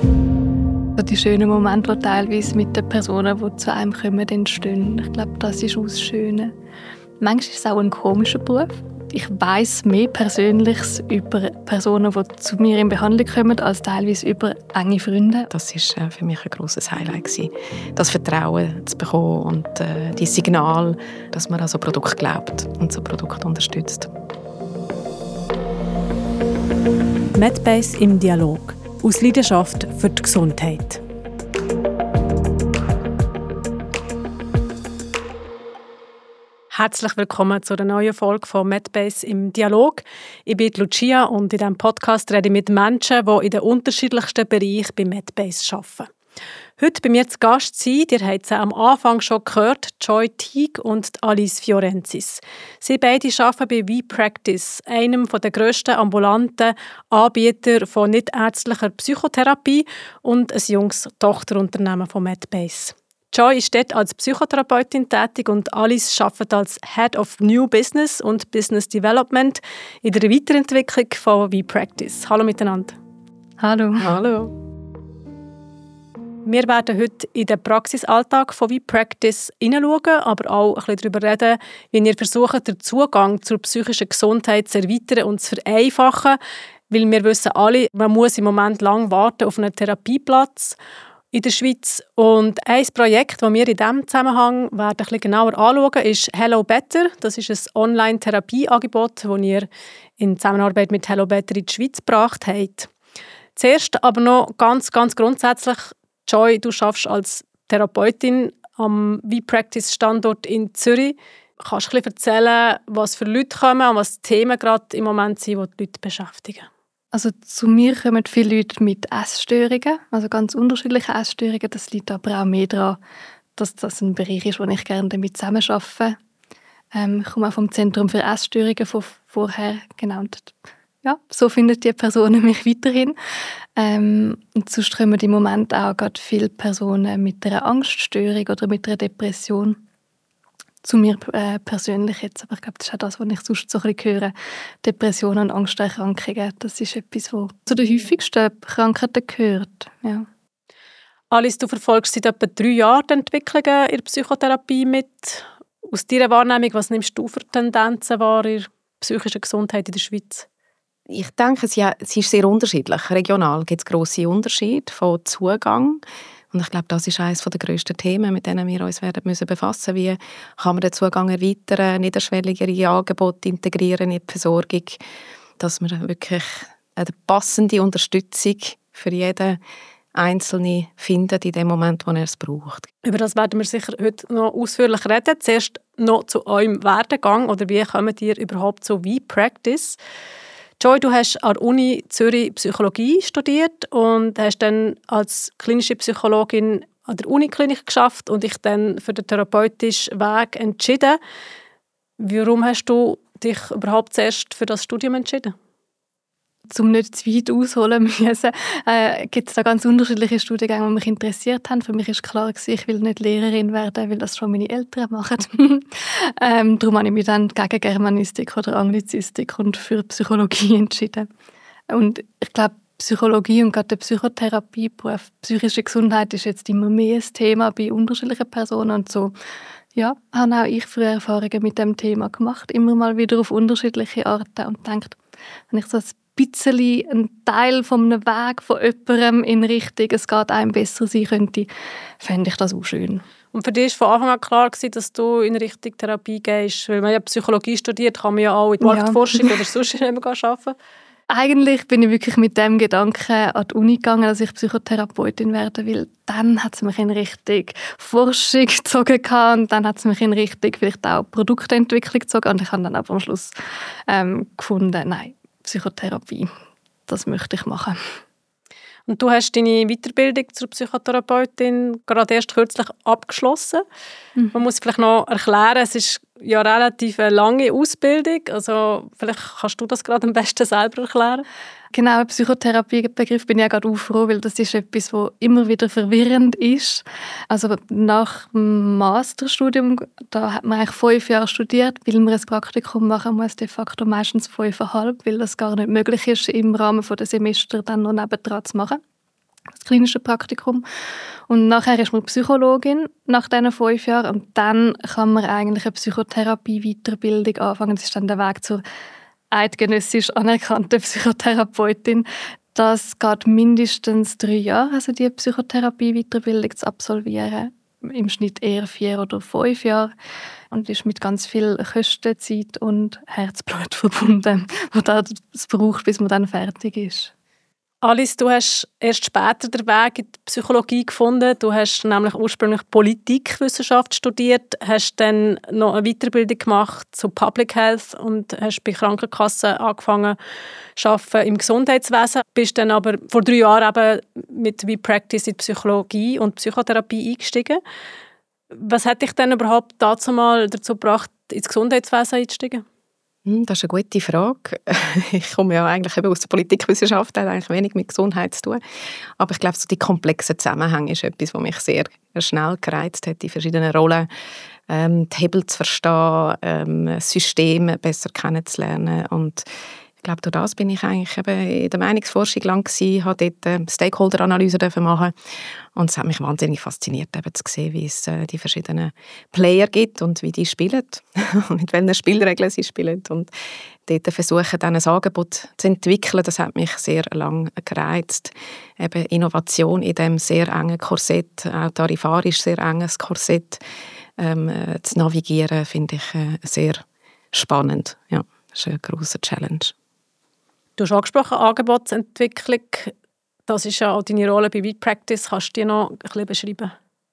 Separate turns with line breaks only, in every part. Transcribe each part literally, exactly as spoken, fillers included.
Die schönen Momente, die teilweise mit den Personen, die zu einem kommen, entstehen. Ich glaube, das ist auch das Schöne. Manchmal ist es auch ein komischer Beruf. Ich weiss mehr Persönliches über Personen, die zu mir in Behandlung kommen, als teilweise über enge Freunde.
Das war für mich ein grosses Highlight, das Vertrauen zu bekommen und äh, die Signal, dass man an so Produkt glaubt und so Produkt unterstützt.
Medbase im Dialog. Aus Leidenschaft für die Gesundheit. Herzlich willkommen zu einer neuen Folge von Medbase im Dialog. Ich bin Lucia und in diesem Podcast rede ich mit Menschen, die in den unterschiedlichsten Bereichen bei Medbase arbeiten. Heute bei mir zu Gast sind, ihr habt sie am Anfang schon gehört, Joy Teague und Alice Fiorenzis. Sie beide arbeiten bei V-Practice, einem der grössten ambulanten Anbieter von nichtärztlicher Psychotherapie und ein junges Tochterunternehmen von Medbase. Joy ist dort als Psychotherapeutin tätig und Alice arbeitet als Head of New Business und Business Development in der Weiterentwicklung von V-Practice. Hallo miteinander.
Hallo.
Hallo.
Wir werden heute in den Praxisalltag von V-Practice hineinschauen, aber auch ein bisschen darüber reden, wie ihr versucht, den Zugang zur psychischen Gesundheit zu erweitern und zu vereinfachen. Weil wir wissen alle, man muss im Moment lang warten auf einen Therapieplatz in der Schweiz. Und ein Projekt, das wir in diesem Zusammenhang werden ein bisschen genauer anschauen, ist Hello Better. Das ist ein Online-Therapieangebot, das ihr in Zusammenarbeit mit Hello Better in die Schweiz gebracht habt. Zuerst aber noch ganz, ganz grundsätzlich, Joy, du arbeitest als Therapeutin am V-Practice-Standort in Zürich. Kannst du ein bisschen erzählen, was für Leute kommen und was die Themen gerade im Moment sind, die die Leute beschäftigen?
Also zu mir kommen viele Leute mit Essstörungen, also ganz unterschiedliche Essstörungen. Das liegt aber auch mehr daran, dass das ein Bereich ist, wo ich gerne damit zusammenarbeite. Ähm, ich komme auch vom Zentrum für Essstörungen von vorher, genau. Und ja, so finden die Personen mich weiterhin. Ähm, und sonst kommen im Moment auch gerade viele Personen mit einer Angststörung oder mit einer Depression zu mir äh, persönlich jetzt. Aber ich glaube, das ist auch das, was ich sonst so ein bisschen höre. Depressionen und Angsterkrankungen, das ist etwas, was zu den häufigsten Krankheiten gehört. Ja.
Alice, du verfolgst seit etwa drei Jahren die Entwicklungen in der Psychotherapie mit. Aus deiner Wahrnehmung, was nimmst du für Tendenzen wahr in der psychischen Gesundheit in der Schweiz?
Ich denke, es ist sehr unterschiedlich. Regional gibt es grosse Unterschiede von Zugang. Und ich glaube, das ist eines der grössten Themen, mit denen wir uns werden müssen befassen müssen. Wie kann man den Zugang erweitern, niederschwelligere Angebote integrieren in die Versorgung, dass man wirklich eine passende Unterstützung für jeden Einzelnen findet in dem Moment, wo er es braucht.
Über das werden wir sicher heute noch ausführlich reden. Zuerst noch zu eurem Werdegang oder wie kommt ihr überhaupt zu V-Practice? Joy, du hast an der Uni Zürich Psychologie studiert und hast dann als klinische Psychologin an der Uniklinik geschafft und dich dann für den therapeutischen Weg entschieden. Warum hast du dich überhaupt zuerst für das Studium entschieden?
Um nicht zu weit ausholen müssen, äh, gibt es da ganz unterschiedliche Studiengänge, die mich interessiert haben. Für mich war klar, ich will nicht Lehrerin werden, weil das schon meine Eltern machen. ähm, darum habe ich mich dann gegen Germanistik oder Anglizistik und für Psychologie entschieden. Und ich glaube, Psychologie und gerade der Psychotherapieberuf, psychische Gesundheit ist jetzt immer mehr ein Thema bei unterschiedlichen Personen und so. Ja, habe auch ich früher Erfahrungen mit dem Thema gemacht, immer mal wieder auf unterschiedliche Arten und denkt, wenn ich so ein bisschen ein Teil von einem Weg von jemandem in Richtung, es geht einem besser sein könnte, fände ich das auch schön.
Und für dich war von Anfang an klar, dass du in Richtung Therapie gehst? Weil man ja Psychologie studiert, kann man ja auch in die Marktforschung ja. oder sonst nicht arbeiten.
Eigentlich bin ich wirklich mit dem Gedanken an die Uni gegangen, dass ich Psychotherapeutin werden will. Dann hat es mich in Richtung Forschung gezogen und dann hat es mich in Richtung vielleicht auch Produktentwicklung gezogen. Und ich habe dann aber am Schluss ähm, gefunden, nein, Psychotherapie, das möchte ich machen.
Und du hast deine Weiterbildung zur Psychotherapeutin gerade erst kürzlich abgeschlossen. Mhm. Man muss vielleicht noch erklären, es ist ja relativ eine lange Ausbildung. Also vielleicht kannst du das gerade am besten selber erklären.
Genau, ein Psychotherapiebegriff bin ich ja gerade auch froh, weil das ist etwas, was immer wieder verwirrend ist. Also nach dem Masterstudium, da hat man eigentlich fünf Jahre studiert, weil man ein Praktikum machen muss, de facto meistens fünfeinhalb, weil das gar nicht möglich ist, im Rahmen der Semester dann noch nebendran zu machen. das klinische Praktikum. Und nachher ist man Psychologin nach diesen fünf Jahren und dann kann man eigentlich eine Psychotherapie-Weiterbildung anfangen. Das ist dann der Weg zur eidgenössisch anerkannten Psychotherapeutin. Das geht mindestens drei Jahre, also die Psychotherapie-Weiterbildung zu absolvieren. Im Schnitt eher vier oder fünf Jahre. Und ist mit ganz viel Kosten, Zeit und Herzblut verbunden, was es braucht, bis man dann fertig ist.
Alice, du hast erst später den Weg in die Psychologie gefunden. Du hast nämlich ursprünglich Politikwissenschaft studiert, hast dann noch eine Weiterbildung gemacht zu Public Health und hast bei Krankenkassen angefangen zu arbeiten im Gesundheitswesen. Bist dann aber vor drei Jahren eben mit WePractice in die Psychologie und Psychotherapie eingestiegen. Was hat dich denn überhaupt dazu mal dazu gebracht, ins Gesundheitswesen einzusteigen?
Das ist eine gute Frage. Ich komme ja eigentlich eben aus der Politikwissenschaft, hat eigentlich wenig mit Gesundheit zu tun. Aber ich glaube, so die komplexen Zusammenhänge ist etwas, was mich sehr schnell gereizt hat, die verschiedenen Rollen, ähm, die Hebel zu verstehen, ähm, Systeme besser kennenzulernen. Und ich glaube, durch das bin ich eigentlich eben in der Meinungsforschung lang gewesen, habe dort äh, Stakeholder-Analyse machen. Und es hat mich wahnsinnig fasziniert, eben zu sehen, wie es äh, die verschiedenen Player gibt und wie die spielen und mit welchen Spielregeln sie spielen. Und dort versuchen, dann ein Angebot zu entwickeln, das hat mich sehr lang gereizt. Eben Innovation in diesem sehr engen Korsett, auch tarifarisch sehr enges Korsett ähm, äh, zu navigieren, finde ich äh, sehr spannend. Ja, das ist eine grosse Challenge.
Du hast angesprochen, Angebotsentwicklung. Das ist ja auch deine Rolle bei WePractice. Kannst du die noch ein bisschen beschreiben?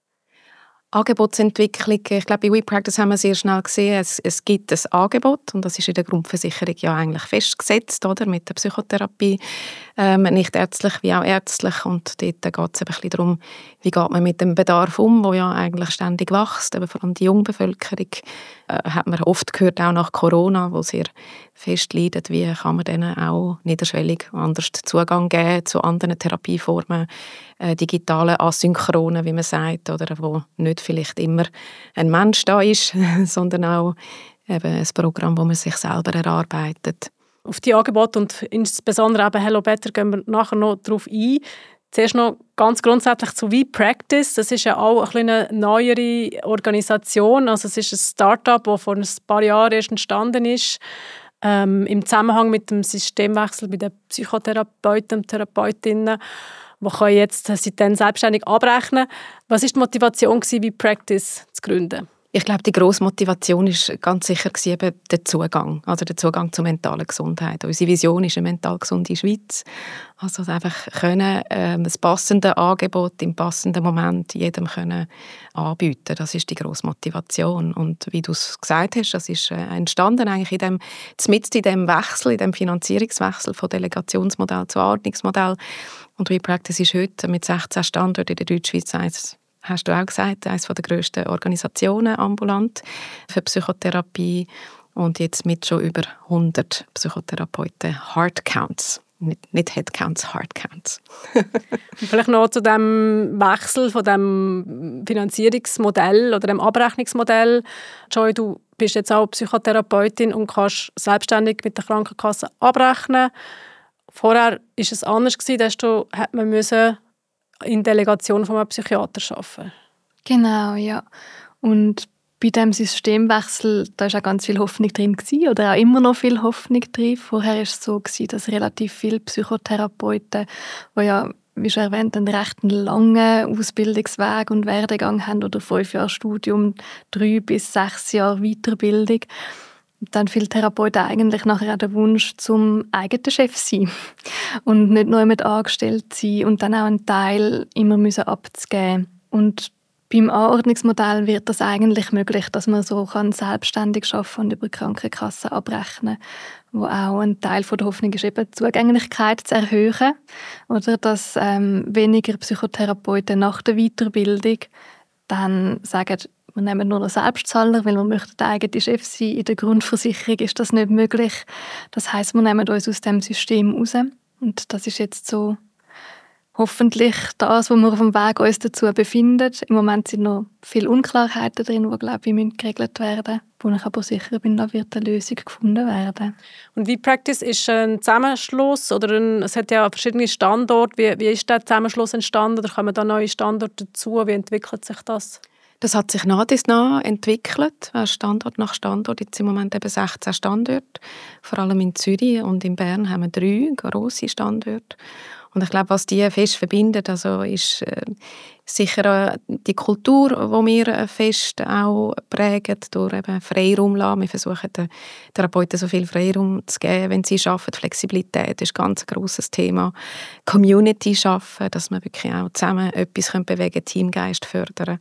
Angebotsentwicklung. Ich glaube, bei WePractice haben wir sehr schnell gesehen, es, es gibt ein Angebot und das ist in der Grundversicherung ja eigentlich festgesetzt, oder, mit der Psychotherapie, ähm, nicht ärztlich wie auch ärztlich. Und dort geht es ein bisschen darum, wie geht man mit dem Bedarf um, der ja eigentlich ständig wächst. Aber vor allem die Jungbevölkerung äh, hat man oft gehört, auch nach Corona, wo sehr fest leidet, wie kann man denen auch niederschwellig anders Zugang geben zu anderen Therapieformen, äh, digitale Asynchronen, wie man sagt, oder wo nicht vielleicht immer ein Mensch da ist, sondern auch eben ein Programm, das man sich selber erarbeitet.
Auf die Angebote und insbesondere eben Hello Better gehen wir nachher noch darauf ein. Zuerst noch ganz grundsätzlich zu WePractice. Das ist ja auch eine neuere Organisation. Also es ist ein Start-up, das vor ein paar Jahren erst entstanden ist. Ähm, im Zusammenhang mit dem Systemwechsel bei den Psychotherapeuten und Therapeutinnen, die können jetzt seitdem selbstständig abrechnen. Was war die Motivation, WePractice zu gründen?
Ich glaube, die grosse Motivation war ganz sicher eben der Zugang, also der Zugang zur mentalen Gesundheit. Unsere Vision ist eine mental gesunde Schweiz. Also einfach können, ähm, das passende Angebot im passenden Moment jedem können anbieten. Das ist die grosse Motivation. Und wie du es gesagt hast, das ist äh, entstanden eigentlich in dem, mitten in dem Wechsel, in dem Finanzierungswechsel von Delegationsmodell zu Ordnungsmodell. Und WePractice ist heute mit sechzehn Standorten in der Deutschschweiz eines, hast du auch gesagt, eines der grössten Organisationen ambulant für Psychotherapie und jetzt mit schon über hundert Psychotherapeuten. Heartcounts, nicht, nicht Headcounts, Heartcounts.
Vielleicht noch zu dem Wechsel von dem Finanzierungsmodell oder dem Abrechnungsmodell. Joy, du bist jetzt auch Psychotherapeutin und kannst selbstständig mit der Krankenkasse abrechnen. Vorher war es anders, da musste man in Delegation von einem Psychiater arbeiten.
Genau, ja. Und bei diesem Systemwechsel da war auch ganz viel Hoffnung drin oder auch immer noch viel Hoffnung drin. Vorher war es so, dass relativ viele Psychotherapeuten, die ja, wie schon erwähnt, einen recht langen Ausbildungsweg und Werdegang haben oder fünf Jahre Studium, drei bis sechs Jahre Weiterbildung, dann viele Therapeuten eigentlich nachher auch den Wunsch zum eigenen Chef sein und nicht nur mit angestellt sein und dann auch einen Teil immer müssen abzugeben. Und beim Anordnungsmodell wird das eigentlich möglich, dass man so kann selbstständig arbeiten und über die Krankenkasse abrechnen, wo auch ein Teil von der Hoffnung ist, eben die Zugänglichkeit zu erhöhen oder dass ähm, weniger Psychotherapeuten nach der Weiterbildung dann sagen, wir nehmen nur noch Selbstzahler, weil wir möchten der eigene Chef sein. In der Grundversicherung ist das nicht möglich. Das heisst, wir nehmen uns aus dem System raus. Und das ist jetzt so hoffentlich das, was wir auf dem Weg uns dazu befinden. Im Moment sind noch viele Unklarheiten drin, die, glaube ich, müssen geregelt werden, wo ich aber sicher bin, da wird eine Lösung gefunden werden.
Und V-Practice ist ein Zusammenschluss oder ein, es hat ja verschiedene Standorte. Wie, wie ist der Zusammenschluss entstanden oder kommen da neue Standorte dazu? Wie entwickelt sich das?
Das hat sich nach und nach entwickelt, Standort nach Standort. Jetzt im Moment eben sechzehn Standorte. Vor allem in Zürich und in Bern haben wir drei grosse Standorte. Und ich glaube, was die fest verbindet, also ist äh, sicher äh, die Kultur, die wir äh, fest auch prägen, durch eben Freiraum lassen. Wir versuchen den Therapeuten so viel Freiraum zu geben, wenn sie arbeiten. Flexibilität ist ein ganz grosses Thema. Community schaffen, dass wir wirklich auch zusammen etwas bewegen können, Teamgeist fördern.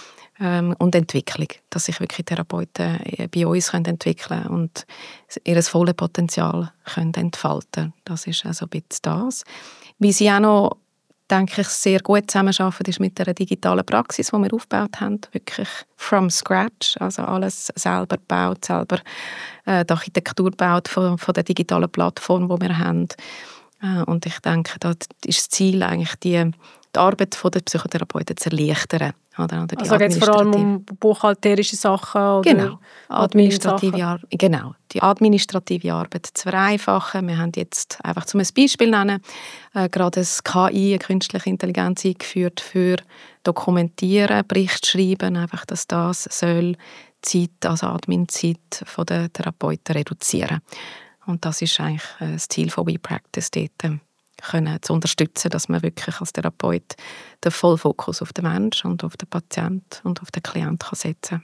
Und Entwicklung, dass sich wirklich Therapeuten bei uns können entwickeln können und ihr volles Potenzial können entfalten. Das ist also ein bisschen das. Wie sie auch noch, denke ich, sehr gut zusammenarbeiten, ist mit der digitalen Praxis, die wir aufgebaut haben, wirklich from scratch, also alles selber gebaut, selber äh, die Architektur gebaut von, von der digitalen Plattform, die wir haben. Äh, und ich denke, da ist das Ziel eigentlich, die die Arbeit der Psychotherapeuten zu erleichtern. Oder, oder
also geht es vor allem um buchhalterische Sachen oder
genau, administrative Arbeit, genau, die administrative Arbeit zu vereinfachen. Wir haben jetzt, einfach zum ein Beispiel nennen, äh, gerade das K I, eine künstliche Intelligenz, eingeführt für Dokumentieren, Bericht schreiben, einfach, dass das soll Zeit, also Admin-Zeit der Therapeuten reduzieren. Und das ist eigentlich äh, das Ziel von WePractice dort. Können zu unterstützen, dass man wirklich als Therapeut den Vollfokus auf den Menschen und auf den Patienten und auf den Klienten kann setzen kann.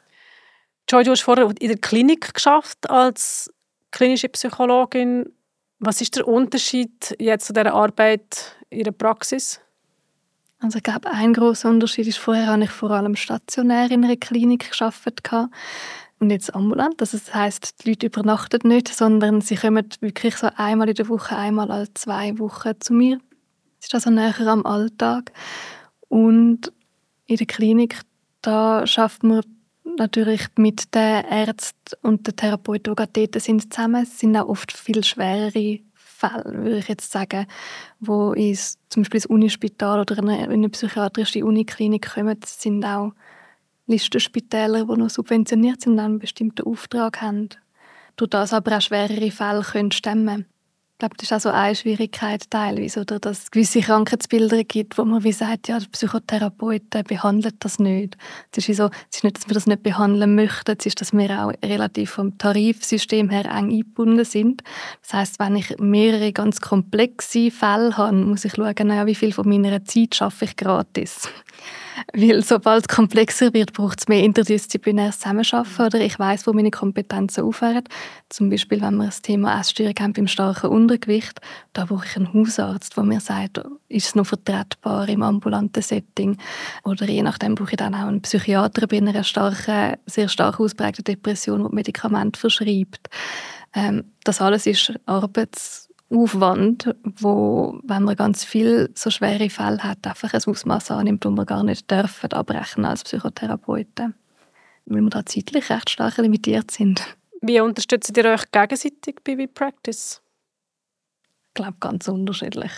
Joy, du hast vorher in der Klinik geschafft als klinische Psychologin. Was ist der Unterschied jetzt zu dieser Arbeit in der Praxis?
Also ich glaube, ein grosser Unterschied ist, vorher habe ich vor allem stationär in einer Klinik gearbeitet und jetzt ambulant. Also das heisst, die Leute übernachten nicht, sondern sie kommen wirklich so einmal in der Woche, einmal alle zwei Wochen zu mir. Das ist also näher am Alltag. Und in der Klinik, da schafft man natürlich mit den Ärzten und den Therapeuten, die gerade dort sind, zusammen. Es sind auch oft viel schwerere Fälle, würde ich jetzt sagen, wo ins, zum Beispiel ins Unispital oder in eine, in eine psychiatrische Uniklinik kommen, sind auch Listenspitäler, die noch subventioniert sind und einen bestimmten Auftrag haben. Durch das aber auch schwerere Fälle können stemmen. Ich glaube, das ist auch so eine Schwierigkeit teilweise, oder dass es gewisse Krankheitsbilder gibt, wo man wie sagt, ja, der Psychotherapeut behandelt das nicht. Es ist, so, es ist nicht, dass wir das nicht behandeln möchten, es ist, dass wir auch relativ vom Tarifsystem her eng eingebunden sind. Das heisst, wenn ich mehrere ganz komplexe Fälle habe, muss ich schauen, naja, wie viel von meiner Zeit schaffe ich gratis. Weil sobald es komplexer wird, braucht es mehr interdisziplinäres Zusammenarbeiten. Oder ich weiss, wo meine Kompetenzen aufhören. Zum Beispiel, wenn wir das Thema Essstörung haben beim starken Untergewicht, da brauche ich einen Hausarzt, der mir sagt, ist es noch vertretbar im ambulanten Setting. Oder je nachdem brauche ich dann auch einen Psychiater bei einer starken, sehr stark ausprägten Depression, der Medikamente verschreibt. Ähm, das alles ist Arbeits- Aufwand, wo, wenn man ganz viele so schwere Fälle hat, einfach ein Ausmaß annimmt, das man gar nicht dürfen abrechnen als Psychotherapeuten, weil wir da zeitlich recht stark limitiert sind.
Wie unterstützt ihr euch gegenseitig bei WePractice?
Ich glaube, ganz unterschiedlich.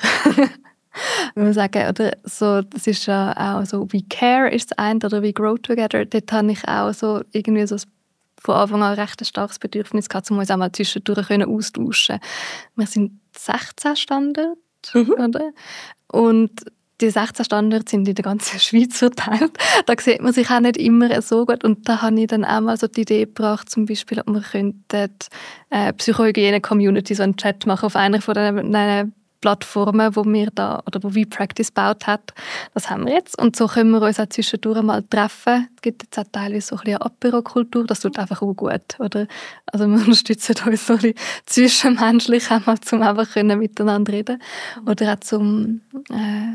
Wenn wir sagen, oder so, das ist ja auch so, We Care ist das eine, oder We Grow Together, dort habe ich auch so irgendwie so von Anfang an recht ein starkes Bedürfnis gehabt, um uns auch mal zwischendurch austauschen. Wir sind sechzehn Standorte, mhm. oder? Und die sechzehn Standorte sind in der ganzen Schweiz verteilt. Da sieht man sich auch nicht immer so gut. Und da habe ich dann auch mal so die Idee gebracht, zum Beispiel, ob wir könnten äh, Psychohygiene-Community so einen Chat machen auf einer von den Plattformen, wo wir da oder wo WePractice gebaut hat. Das haben wir jetzt. Und so können wir uns auch zwischendurch mal treffen. Es gibt jetzt auch teilweise so ein bisschen Apero-Kultur. Das tut einfach auch gut. Oder? Also wir unterstützen uns so ein bisschen zwischenmenschlich einmal, um einfach können miteinander reden. Oder auch zum äh,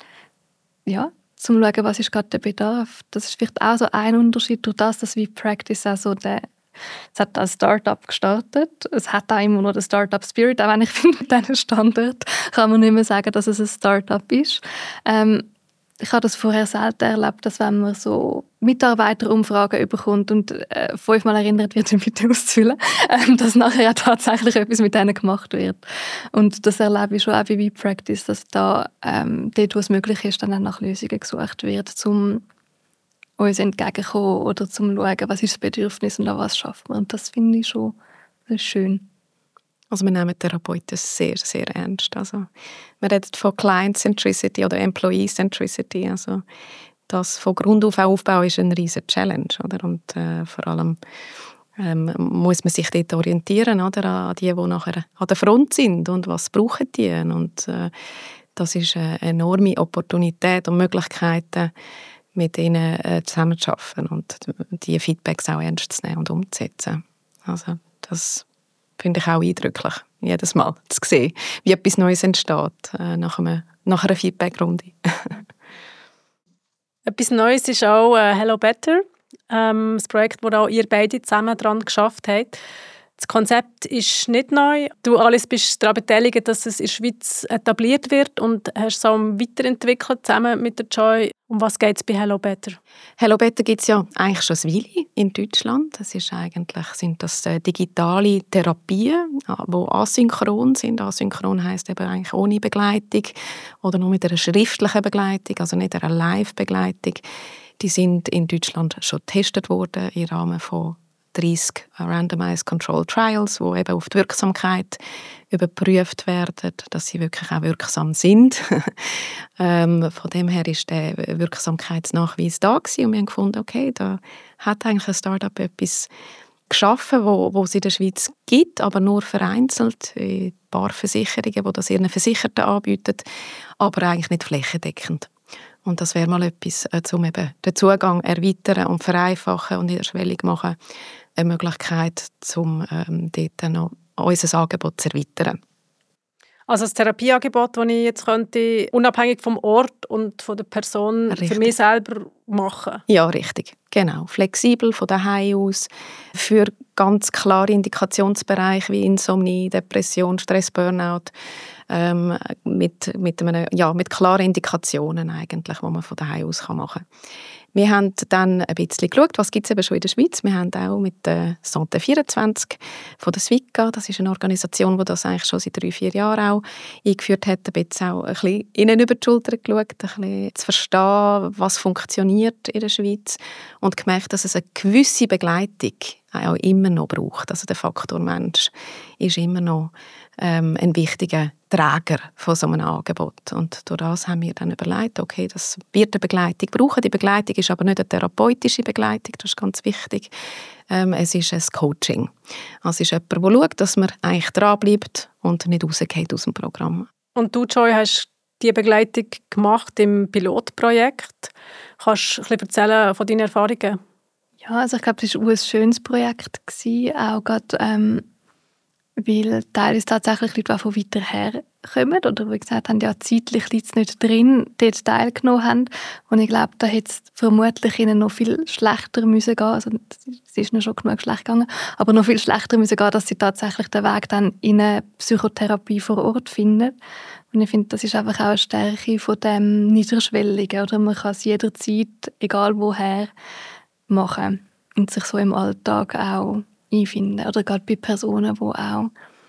ja, zum schauen, was ist gerade der Bedarf. Das ist vielleicht auch so ein Unterschied durch das, dass WePractice auch so der Es hat als Start-up gestartet. Es hat auch immer noch den Start-up-Spirit. Auch wenn ich finde, mit diesem Standort kann man nicht mehr sagen, dass es ein Start-up ist. Ähm, ich habe das vorher selten erlebt, dass wenn man so Mitarbeiterumfragen bekommt und äh, fünfmal erinnert wird, bitte auszufüllen, ähm, dass nachher ja tatsächlich etwas mit denen gemacht wird. Und das erlebe ich schon auch bei WePractice, dass da ähm, dort, wo es möglich ist, dann auch nach Lösungen gesucht wird, um uns entgegenzukommen oder zum zu schauen, was ist das Bedürfnis und an was schafft man. Und das finde ich schon das ist schön.
Also wir nehmen Therapeuten sehr, sehr ernst. Also wir reden von Client-Centricity oder Employee-Centricity. Also das von Grund auf aufbauen ist eine riesige Challenge. Oder? Und äh, vor allem ähm, muss man sich dort orientieren, oder? An die, die nachher an der Front sind und was brauchen die. Und äh, das ist eine enorme Opportunität und Möglichkeiten, mit ihnen äh, zusammenzuarbeiten und die Feedbacks auch ernst zu nehmen und umzusetzen. Also das finde ich auch eindrücklich, jedes Mal zu sehen, wie etwas Neues entsteht äh, nach, einem, nach einer Feedback-Runde.
Etwas Neues ist auch äh, Hello Better, ähm, das Projekt, wo auch ihr beide zusammen daran geschafft habt. Das Konzept ist nicht neu. Du, Alice, bist daran beteiligt, dass es in der Schweiz etabliert wird und hast es auch weiterentwickelt zusammen mit der Joy. Um was geht es bei Hello Better?
Hello Better gibt es ja eigentlich schon eine Weile in Deutschland. Das ist eigentlich, sind das äh, digitale Therapien, die asynchron sind. Asynchron heisst eben eigentlich ohne Begleitung oder nur mit einer schriftlichen Begleitung, also nicht einer Live-Begleitung. Die sind in Deutschland schon getestet worden im Rahmen von dreißig Randomized Control Trials, wo eben auf die Wirksamkeit überprüft werden, dass sie wirklich auch wirksam sind. ähm, von dem her ist der Wirksamkeitsnachweis da gewesen und wir haben gefunden, okay, da hat eigentlich ein Startup etwas geschaffen, wo, wo es in der Schweiz gibt, aber nur vereinzelt in ein paar Versicherungen, die das ihren Versicherten anbieten, aber eigentlich nicht flächendeckend. Und das wäre mal etwas, äh, um eben den Zugang erweitern und vereinfachen und niederschwellig machen, eine Möglichkeit, um ähm, dort noch unser Angebot zu erweitern.
Also das Therapieangebot, das ich jetzt könnte, unabhängig vom Ort und von der Person
Richtig.
Für mich selber machen.
Ja, richtig. Genau. Flexibel von daheim aus, für ganz klare Indikationsbereiche wie Insomnie, Depression, Stress, Burnout, ähm, mit, mit, einem, ja, mit klaren Indikationen eigentlich, die man von daheim aus machen kann. Wir haben dann ein bisschen geschaut, was gibt es eben schon in der Schweiz. Wir haben auch mit der Santé vierundzwanzig von der Swika, das ist eine Organisation, die das eigentlich schon seit drei, vier Jahren auch eingeführt hat, ein bisschen auch ein bisschen ihnen über die Schulter geschaut, ein bisschen zu verstehen, was funktioniert in der Schweiz und gemerkt, dass es eine gewisse Begleitung auch immer noch braucht. Also der Faktor Mensch ist immer noch ähm, ein wichtiger Träger von so einem Angebot. Und durch das haben wir dann überlegt, okay, das wird eine Begleitung brauchen. Die Begleitung ist aber nicht eine therapeutische Begleitung, das ist ganz wichtig. Ähm, es ist ein Coaching. Also es ist jemand, der schaut, dass man eigentlich dranbleibt und nicht rausgeht aus dem Programm.
Und du, Joy, hast die Begleitung gemacht im Pilotprojekt. Kannst du ein bisschen erzählen von deinen Erfahrungen?
Ja, also ich glaube, es war ein schönes Projekt gewesen, auch gerade, ähm, weil teilweise tatsächlich Leute, die von weiter her kommen oder wie gesagt haben, ja, zeitlich liegt es nicht drin, dort teilgenommen haben. Und ich glaube, da hätte es vermutlich ihnen noch viel schlechter müssen gehen. Also es ist ihnen schon genug schlecht gegangen, aber noch viel schlechter müssen gehen, dass sie tatsächlich den Weg dann in eine Psychotherapie vor Ort finden. Und ich finde, das ist einfach auch eine Stärke von dem Niederschwelligen. Oder man kann es jederzeit, egal woher, machen und sich so im Alltag auch einfinden. Oder gerade bei Personen, die auch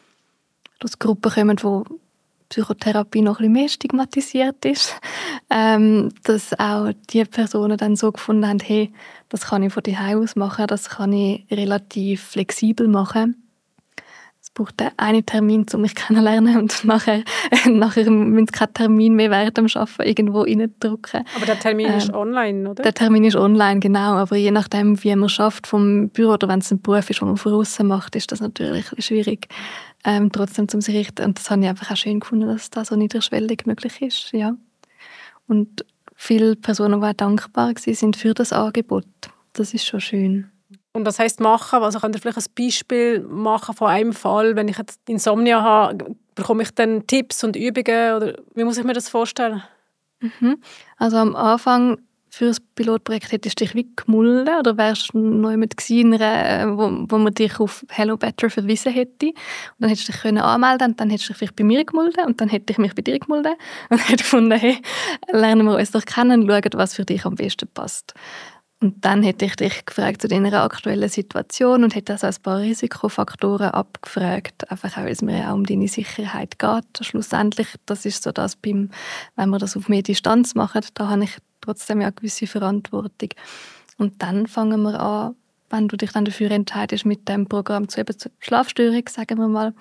aus Gruppen kommen, wo Psychotherapie noch ein bisschen mehr stigmatisiert ist, ähm, dass auch die Personen dann so gefunden haben, hey, das kann ich von daheim aus machen, das kann ich relativ flexibel machen. Es braucht einen Termin, um mich kennenzulernen und nachher, nachher müssen sie keinen Termin mehr während dem Arbeiten irgendwo reindrücken.
Aber der Termin
ähm,
ist online, oder?
Der Termin ist online, genau. Aber je nachdem, wie man schafft vom Büro oder wenn es ein Beruf ist, den man von außen macht, ist das natürlich schwierig, ähm, trotzdem zu sich richten. Und das habe ich einfach auch schön gefunden, dass das so niederschwellig möglich ist. Ja. Und viele Personen, die auch dankbar waren für das Angebot. Das ist schon schön.
Und was heisst machen? Also könnt ihr vielleicht ein Beispiel machen von einem Fall, wenn ich jetzt Insomnia habe, bekomme ich dann Tipps und Übungen oder wie muss ich mir das vorstellen?
Mhm. Also am Anfang für das Pilotprojekt hättest du dich wie gemulden oder wärst du noch jemand gewesen, wo, wo man dich auf Hello Better verwiesen hätte? Und dann hättest du dich können anmelden und dann hättest du dich vielleicht bei mir gemulden und dann hätte ich mich bei dir gemulden und hätte gefunden, hey, lernen wir uns doch kennen und schauen, was für dich am besten passt. Und dann hätte ich dich gefragt zu deiner aktuellen Situation und hätte also ein paar Risikofaktoren abgefragt, einfach auch, weil es mir ja auch um deine Sicherheit geht. Schlussendlich, das ist so das, beim, wenn wir das auf mehr Distanz machen, da habe ich trotzdem ja eine gewisse Verantwortung. Und dann fangen wir an, wenn du dich dann dafür entscheidest, mit dem Programm zu eben zur Schlafstörung, sagen wir mal,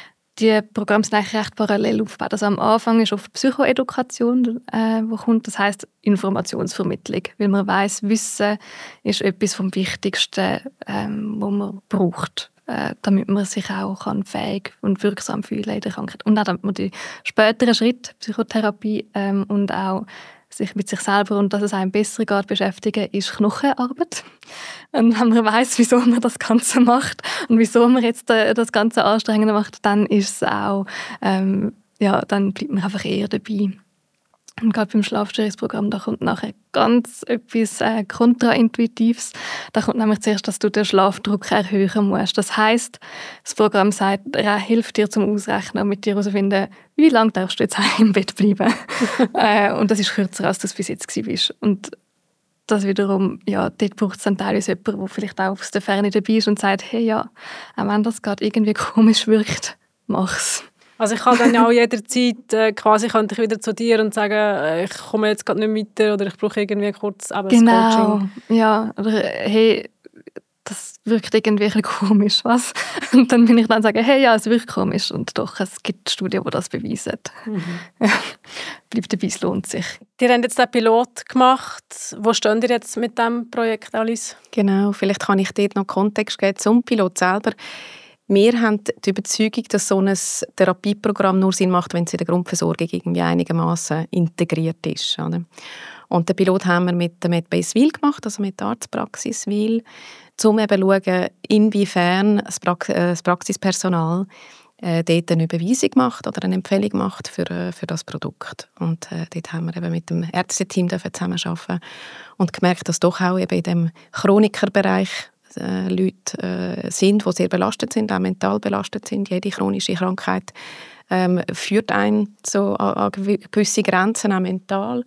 die Programme sind eigentlich recht parallel aufgebaut. Also am Anfang ist oft Psychoedukation, äh, wo kommt, das heisst Informationsvermittlung, weil man weiss, Wissen ist etwas vom Wichtigsten, ähm, was man braucht, äh, damit man sich auch kann fähig und wirksam fühlen in der Krankheit. Und auch damit man die späteren Schritte, Psychotherapie ähm, und auch sich mit sich selber und dass es einem besser geht, beschäftigen, ist Knochenarbeit. Und wenn man weiss, wieso man das Ganze macht und wieso man jetzt das Ganze anstrengender macht, dann ist es auch, ähm, ja, dann bleibt man einfach eher dabei. Und gerade beim Schlafstörungsprogramm, da kommt nachher ganz etwas äh, Kontraintuitives. Da kommt nämlich zuerst, dass du den Schlafdruck erhöhen musst. Das heisst, das Programm sagt, er hilft dir zum Ausrechnen und mit dir herausfinden, wie lange darfst du jetzt im Bett bleiben. äh, und das ist kürzer, als du es bis jetzt warst. Und das wiederum, ja, dort braucht es dann teilweise jemanden, der vielleicht auch aus der Ferne dabei ist und sagt, hey, ja, auch wenn das gerade irgendwie komisch wirkt, mach's.
Also ich kann dann auch jederzeit äh, quasi könnte ich wieder zu dir und sagen, äh, ich komme jetzt gerade nicht weiter oder ich brauche irgendwie kurz eben
genau.
das Coaching.
Ja, oder hey, das wirkt irgendwie ein bisschen komisch, was? Und dann bin ich dann sagen, hey, ja, es wirkt komisch und doch, es gibt Studien, die das beweisen. Mhm. Ja, bleib dabei, es lohnt sich.
Ihr habt jetzt den Pilot gemacht. Wo steht ihr jetzt mit diesem Projekt, Alice?
Genau, vielleicht kann ich dort noch Kontext geben zum Pilot selber. Wir haben die Überzeugung, dass so ein Therapieprogramm nur Sinn macht, wenn es in der Grundversorgung irgendwie einigermaßen integriert ist. Oder? Und den Pilot haben wir mit der Medbase Wil gemacht, also mit der Arztpraxis Wil, um eben zu schauen, inwiefern das, Prax- äh, das Praxispersonal äh, dort eine Überweisung macht oder eine Empfehlung macht für, äh, für das Produkt. Und äh, dort haben wir eben mit dem Ärzteteam zusammenarbeiten und gemerkt, dass doch auch eben in dem Chronikerbereich Äh, Leute äh, sind, die sehr belastet sind, auch mental belastet sind. Jede chronische Krankheit ähm, führt einen so an, an gewisse Grenzen, auch mental.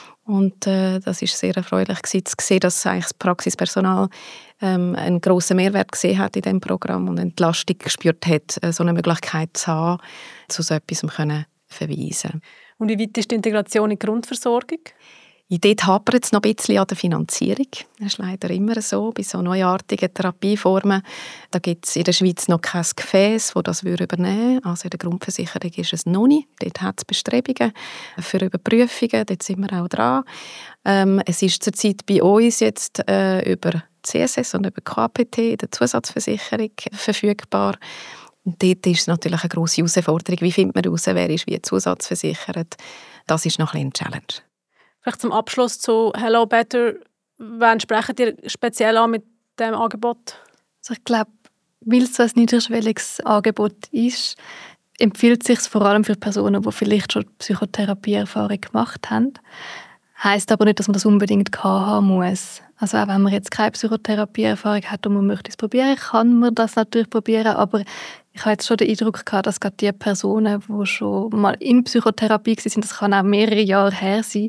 Und äh, das ist sehr erfreulich gewesen, zu sehen, dass eigentlich das Praxispersonal ähm, einen grossen Mehrwert gesehen hat in diesem Programm und Entlastung gespürt hat, äh, so eine Möglichkeit zu haben, zu so etwas können verweisen.
Und wie weit ist die Integration in die Grundversorgung?
Dort hapert es noch ein bisschen an der Finanzierung. Das ist leider immer so. Bei so neuartigen Therapieformen da gibt es in der Schweiz noch kein Gefäß, das das übernehmen würde. Also in der Grundversicherung ist es noch nicht. Dort hat es Bestrebungen für Überprüfungen. Dort sind wir auch dran. Ähm, es ist zurzeit bei uns jetzt äh, über C S S und über K P T in der Zusatzversicherung verfügbar. Und dort ist es natürlich eine grosse Herausforderung. Wie findet man heraus, wer ist wie zusatzversichert? Das ist noch ein bisschen eine Challenge.
Vielleicht zum Abschluss zu Hello Better. Wen sprecht ihr speziell an mit diesem Angebot?
Also ich glaube, weil es so ein niederschwelliges Angebot ist, empfiehlt es sich vor allem für Personen, die vielleicht schon Psychotherapieerfahrung gemacht haben. Heisst aber nicht, dass man das unbedingt haben muss. Also auch wenn man jetzt keine Psychotherapieerfahrung hat und man möchte es probieren, kann man das natürlich probieren, aber ich habe jetzt schon den Eindruck gehabt, dass gerade die Personen, die schon mal in Psychotherapie waren, das kann auch mehrere Jahre her sein,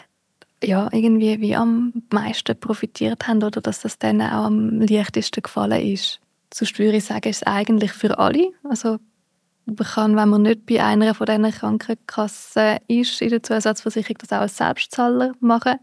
ja, irgendwie wie am meisten profitiert haben oder dass das denen auch am leichtesten gefallen ist. Sonst würde ich sagen, ist es eigentlich für alle. Also man kann, wenn man nicht bei einer von diesen Krankenkassen ist, in der Zusatzversicherung, das auch als Selbstzahler machen.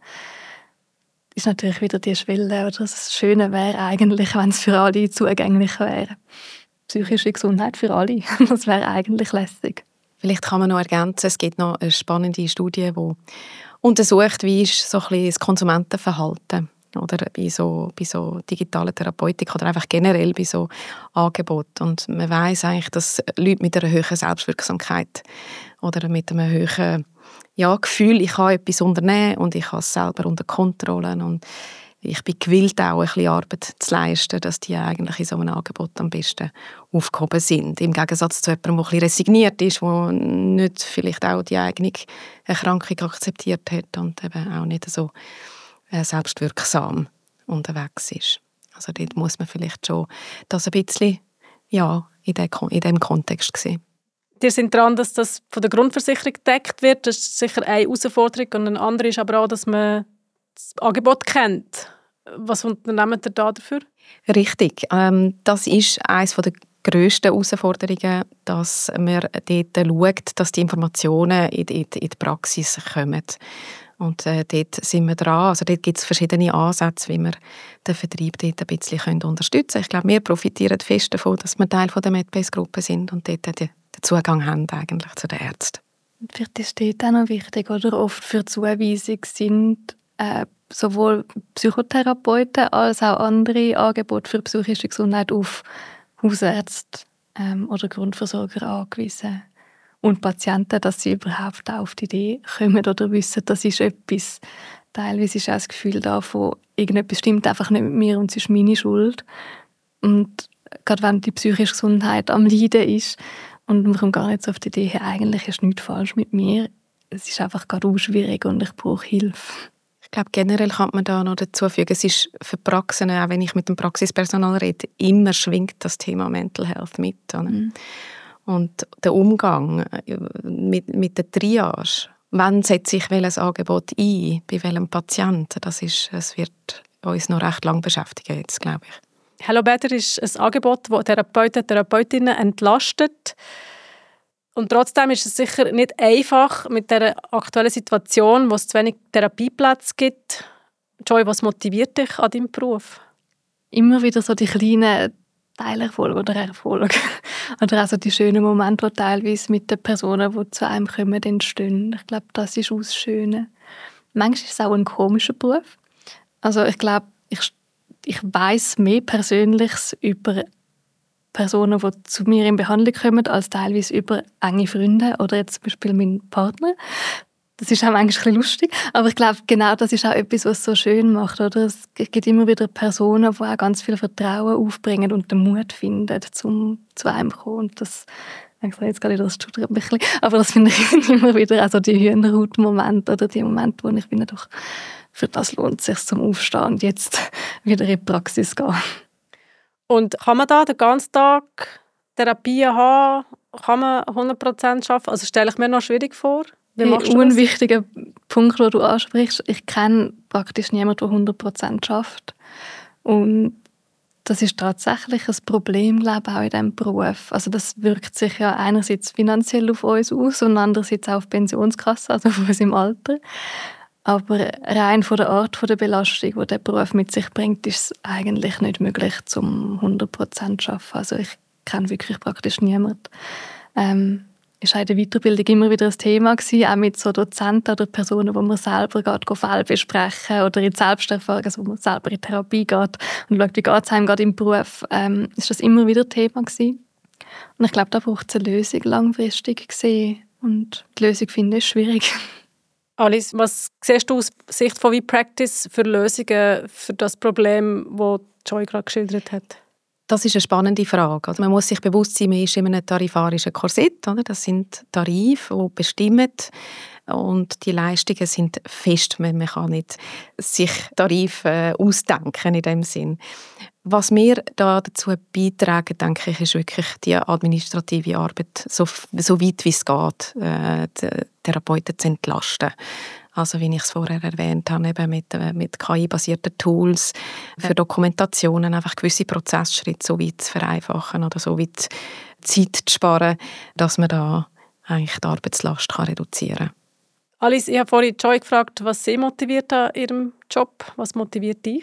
Ist natürlich wieder die Schwelle. Oder das Schöne wäre eigentlich, wenn es für alle zugänglich wäre. Psychische Gesundheit für alle. Das wäre eigentlich lässig.
Vielleicht kann man noch ergänzen, es gibt noch eine spannende Studie, die untersucht, wie ist so ein bisschen das Konsumentenverhalten oder bei so, bei so digitalen Therapeutik oder einfach generell bei so Angeboten. Und man weiss eigentlich, dass Leute mit einer hohen Selbstwirksamkeit oder mit einem hohen ja, Gefühl, ich kann etwas unternehmen und ich habe es selber unter Kontrolle und ich bin gewillt, auch ein bisschen Arbeit zu leisten, dass die eigentlich in so einem Angebot am besten aufgehoben sind. Im Gegensatz zu jemandem, der ein bisschen resigniert ist, der nicht vielleicht auch die eigene Erkrankung akzeptiert hat und eben auch nicht so äh, selbstwirksam unterwegs ist. Also dort muss man vielleicht schon das ein bisschen ja, in diesem in dem Kontext sehen.
Ihr seid dran, dass das von der Grundversicherung gedeckt wird. Das ist sicher eine Herausforderung. Und eine andere ist aber auch, dass man das Angebot kennt. Was unternehmt ihr da dafür?
Richtig. Ähm, das ist eines der grössten Herausforderungen, dass man dort schaut, dass die Informationen in die, in die Praxis kommen. Und äh, dort sind wir dran. Also dort gibt es verschiedene Ansätze, wie wir den Vertrieb dort ein bisschen unterstützen können. Ich glaube, wir profitieren fest davon, dass wir Teil der Medbase-Gruppe sind und dort den Zugang haben eigentlich zu den Ärzten.
Vielleicht ist dort auch noch wichtig, oder oft für die Zuweisung sind äh, sowohl Psychotherapeuten als auch andere Angebote für psychische Gesundheit auf Hausärzte ähm, oder Grundversorger angewiesen. Und Patienten, dass sie überhaupt auch auf die Idee kommen oder wissen, das ist etwas. Teilweise ist auch das Gefühl da von, irgendetwas stimmt einfach nicht mit mir und es ist meine Schuld. Und gerade wenn die psychische Gesundheit am Leiden ist und man kommt gar nicht so auf die Idee, hey, eigentlich ist nichts falsch mit mir. Es ist einfach gerade auch schwierig und ich brauche Hilfe.
Ich glaube, generell kann man da noch dazu fügen, es ist für Praxen, auch wenn ich mit dem Praxispersonal rede, immer schwingt das Thema Mental Health mit. Mhm. Und der Umgang mit, mit der Triage, wann setze ich welches Angebot ein, bei welchem Patienten, das, ist, das wird uns noch recht lang beschäftigen jetzt, glaube ich.
Hello Better ist ein Angebot, das Therapeuten und Therapeutinnen entlastet. Und trotzdem ist es sicher nicht einfach mit der aktuellen Situation, wo es zu wenig Therapieplätze gibt. Joy, was motiviert dich an deinem Beruf?
Immer wieder so die kleinen Teilerfolge oder Erfolge. Oder auch so die schönen Momente, die teilweise mit den Personen, die zu einem kommen, entstehen. Ich glaube, das ist auch das Schöne. Manchmal ist es auch ein komischer Beruf. Also ich glaube, ich, ich weiss mehr Persönliches über Personen, die zu mir in Behandlung kommen, als teilweise über enge Freunde oder jetzt zum Beispiel meinen Partner. Das ist auch manchmal ein bisschen lustig, aber ich glaube, genau das ist auch etwas, was es so schön macht. Oder? Es gibt immer wieder Personen, die auch ganz viel Vertrauen aufbringen und den Mut finden, um zu einem zu kommen. Und das, ich sage jetzt gerade, das studert mich ein bisschen, aber das finde ich immer wieder, also die Hühnerhaut-Momente oder die Momente, wo ich finde, doch, für das lohnt es sich zum Aufstehen und jetzt wieder in die Praxis gehen.
Und kann man da den ganzen Tag Therapien haben? Kann man hundert Prozent arbeiten? Also stelle ich mir noch schwierig vor. Wie machst du
ein
das?
wichtiger Punkt, den du ansprichst. Ich kenne praktisch niemanden, der hundert Prozent schafft. Und das ist tatsächlich ein Problem, glaube ich, auch in diesem Beruf. Also das wirkt sich ja einerseits finanziell auf uns aus und andererseits auch auf die Pensionskasse, also auf uns im Alter. Aber rein von der Art der Belastung, die der Beruf mit sich bringt, ist es eigentlich nicht möglich, zum hundert Prozent zu arbeiten. Also ich kenne wirklich praktisch niemanden. Ähm, ist auch in der Weiterbildung immer wieder ein Thema gewesen, auch mit so Dozenten oder Personen, wo man selber geht, Fälle besprechen oder in Selbsterfahrung, also wo man selber in Therapie geht und schaut, wie geht es einem gerade im Beruf, ähm, ist das immer wieder Thema gewesen. Und ich glaube, da braucht es eine Lösung langfristig gesehen. Und die Lösung finde ich schwierig.
Alice, was siehst du aus Sicht von WePractice für Lösungen für das Problem, das Joy gerade geschildert hat?
Das ist eine spannende Frage. Also man muss sich bewusst sein, man ist in einem tarifarischen Korsett. Oder? Das sind Tarife, die bestimmen und die Leistungen sind fest. Man kann nicht sich Tarife äh, ausdenken in dem Sinn. Was wir da dazu beitragen, denke ich, ist wirklich die administrative Arbeit, so, so weit wie es geht, äh, die Therapeuten zu entlasten. Also wie ich es vorher erwähnt habe, eben mit, mit K I-basierten Tools für Dokumentationen, einfach gewisse Prozessschritte so weit zu vereinfachen oder so weit Zeit zu sparen, dass man da eigentlich die Arbeitslast kann reduzieren kann.
Alice, ich habe vorhin Joy gefragt, was sie motiviert an ihrem Job. Was motiviert dich?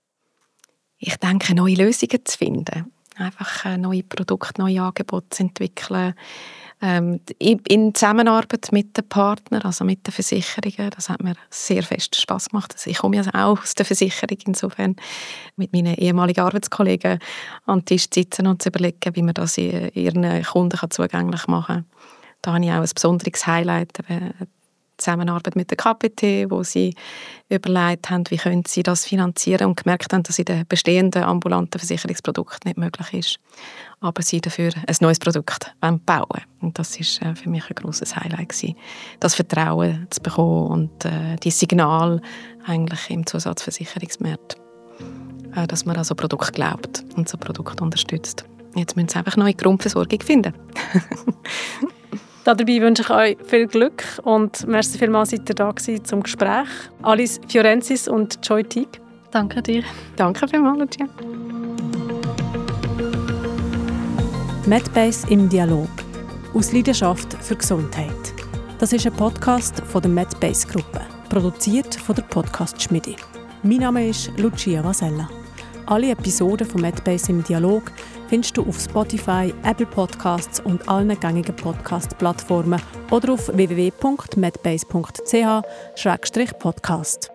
Ich denke, neue Lösungen zu finden. Einfach neue Produkte, neue Angebote zu entwickeln. Ähm, in Zusammenarbeit mit den Partnern, also mit den Versicherungen. Das hat mir sehr fest Spass gemacht. Also ich komme ja auch aus der Versicherung, insofern mit meinen ehemaligen Arbeitskollegen an den Tisch zu sitzen und zu überlegen, wie man das ihren Kunden zugänglich machen kann. Da habe ich auch ein besonderes Highlight, Zusammenarbeit mit der K P T, wo sie überlegt haben, wie können sie das finanzieren und gemerkt haben, dass in den bestehenden ambulanten Versicherungsprodukten nicht möglich ist. Aber sie dafür ein neues Produkt bauen wollen. Und das war für mich ein grosses Highlight gewesen, das Vertrauen zu bekommen und äh, die Signal eigentlich im Zusatzversicherungsmarkt, äh, dass man an so Produkt glaubt und so Produkt unterstützt. Jetzt müssen sie einfach neue Grundversorgung finden.
Dabei wünsche ich euch viel Glück und merci vielmals, seid ihr da gewesen zum Gespräch. Alice Fiorensis und Joy Teague.
Danke dir.
Danke vielmals, Lucia.
Medbase im Dialog. Aus Leidenschaft für Gesundheit. Das ist ein Podcast von der Medbase Gruppe, produziert von der Podcast Schmiede. Mein Name ist Lucia Vasella. Alle Episoden von Medbase im Dialog findest du auf Spotify, Apple Podcasts und allen gängigen Podcast-Plattformen oder auf w w w punkt medbase punkt c h slash podcast.